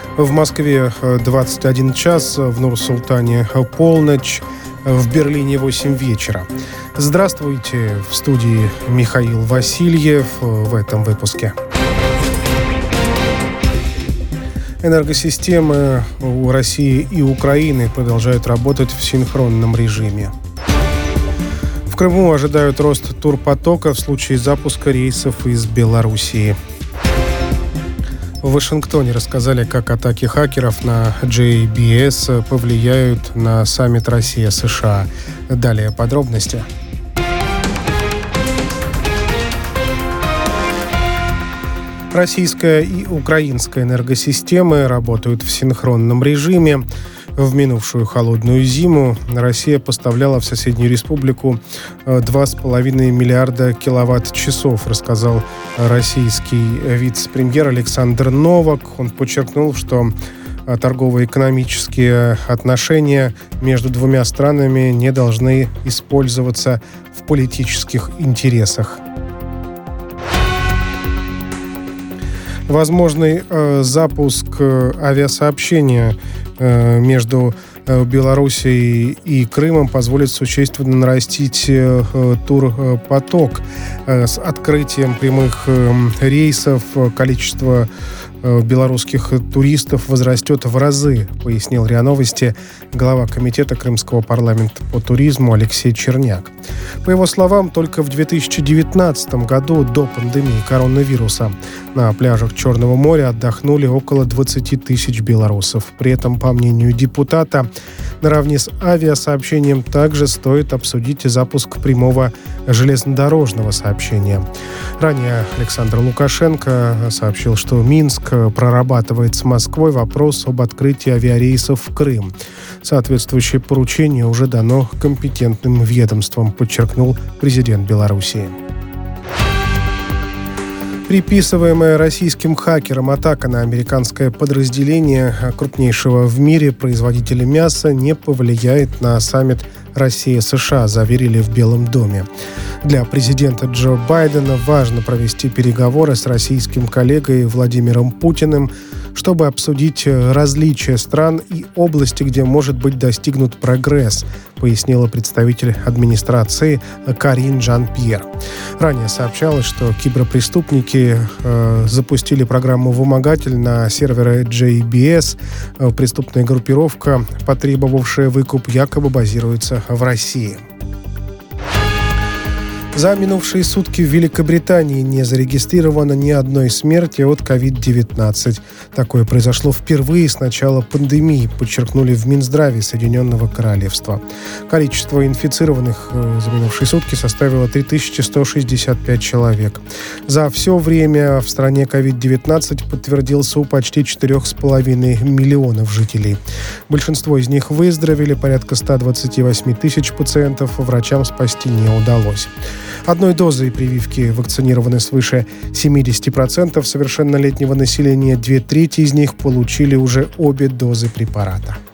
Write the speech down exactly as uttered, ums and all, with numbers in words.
В Москве двадцать один час, в Нур-Султане полночь, в Берлине восемь вечера. Здравствуйте, в студии Михаил Васильев в этом выпуске. Энергосистемы у России и Украины продолжают работать в синхронном режиме. В Крыму ожидают рост турпотока в случае запуска рейсов из Белоруссии. В Вашингтоне рассказали, как атаки хакеров на джей би эс повлияют на саммит Россия-США. Далее подробности. Российская и украинская энергосистемы работают в синхронном режиме. В минувшую холодную зиму Россия поставляла в соседнюю республику два с половиной миллиарда киловатт-часов, рассказал российский вице-премьер Александр Новак. Он подчеркнул, что торгово-экономические отношения между двумя странами не должны использоваться в политических интересах. Возможный э, запуск э, авиасообщения э, между э, Белоруссией и Крымом позволит существенно нарастить э, турпоток. Э, с открытием прямых э, рейсов количество э, белорусских туристов возрастет в разы, пояснил РИА Новости глава комитета Крымского парламента по туризму Алексей Черняк. По его словам, только в две тысячи девятнадцатом году, до пандемии коронавируса, на пляжах Черного моря отдохнули около двадцать тысяч белорусов. При этом, по мнению депутата, наравне с авиасообщением также стоит обсудить запуск прямого железнодорожного сообщения. Ранее Александр Лукашенко сообщил, что Минск прорабатывает с Москвой вопрос об открытии авиарейсов в Крым. Соответствующее поручение уже дано компетентным ведомствам, подчеркнул президент Белоруссии. Приписываемая российским хакерам атака на американское подразделение крупнейшего в мире производителя мяса не повлияет на саммит Россия-США, заверили в Белом доме. Для президента Джо Байдена важно провести переговоры с российским коллегой Владимиром Путиным, чтобы обсудить различия стран и области, где может быть достигнут прогресс, пояснила представитель администрации Карин Жан-Пьер. Ранее сообщалось, что киберпреступники э, запустили программу «Вымогатель» на сервере джей би эс. Преступная группировка, потребовавшая выкуп, якобы базируется в России. За минувшие сутки в Великобритании не зарегистрировано ни одной смерти от ковид девятнадцать. Такое произошло впервые с начала пандемии, подчеркнули в Минздраве Соединенного Королевства. Количество инфицированных за минувшие сутки составило три тысячи сто шестьдесят пять человек. За все время в стране ковид девятнадцать подтвердился у почти четырех с половиной миллионов жителей. Большинство из них выздоровели, порядка сто двадцать восемь тысяч пациентов врачам спасти не удалось. Одной дозой прививки вакцинированы свыше семьдесят процентов совершеннолетнего населения. Две трети из них получили уже обе дозы препарата.